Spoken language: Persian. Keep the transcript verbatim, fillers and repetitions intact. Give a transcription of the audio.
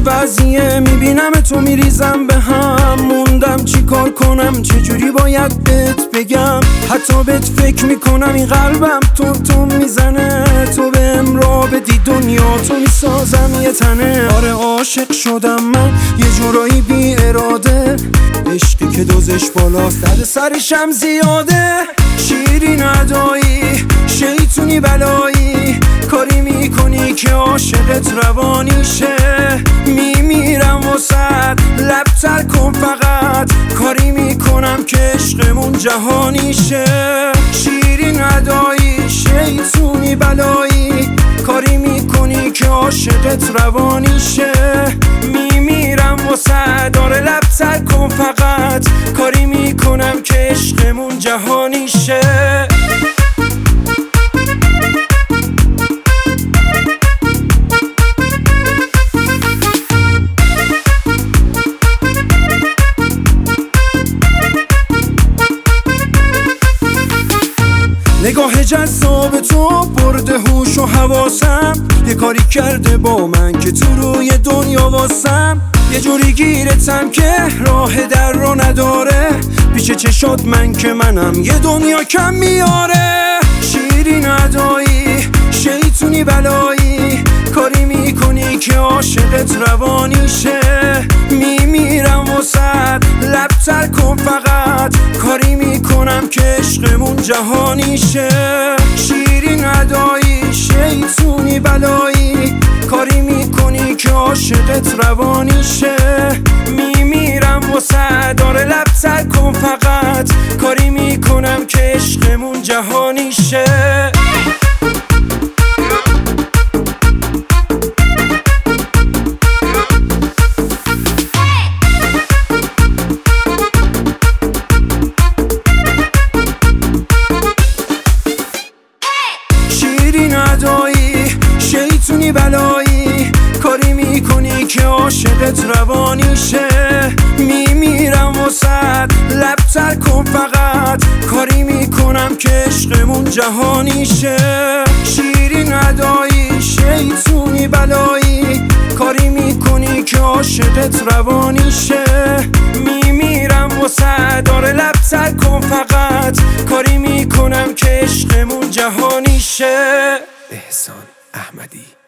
وضعیه میبینم تو میریزم به هم، موندم چی کار کنم، چجوری باید بهت بگم. حتی بهت فکر میکنم این قلبم تو تو میزنه، تو بهم راه بدی دنیا تو میسازم یه تنه. آره عاشق شدم من یه جورایی بی اراده، عشقی که دوزش بالاست در سرشم زیاده. شیرین ادایی شیطونی بلایی، کاری میکنی که عاشقت روانی شه. میمیرم واسد لب تر کن فقط، کاری میکنم که عشقمون جهانی شه. شیرین ادایی شیطونی بلایی، کاری میکنی که عاشقت روانی شه. میمیرم واسد داره لب تر کن فقط، کاری میکنم که عشقمون جهانی شه. نگاه جذاب تو برده هوش و حواسم، یه کاری کرده با من که تو روی دنیا واسم. یه جوری گیرتم که راه در رو نداره، پیش چشات من که منم یه دنیا کم میاره. شیرین ادایی شیطونی بلایی، کاری میکنی که عاشقت روانی شه. میمیرم واسد لب تر کن فقط، کاری میکنم که عشقمون جهانی شه. شیرین ادایی شیطونی بلایی، کاری میکنی که عاشقت روانی شه. میمیرم واسد داره لب تر کن فقط، کاری میکنم که عشقمون جهانی شه. ندایی شیطونی بلایی، کاری میکنی که عاشقت روانی شه. میمیرم واسد لب تر کن فقط، کاری میکنم که عشقمون جهانی شه. شیرین ادایی شیطونی بلایی، کاری میکنی که عاشقت روانی شه. میمیرم واسد داره لب تر کن فقط، کاری میکنم که عشقمون جهانی شه. احسان احمدی.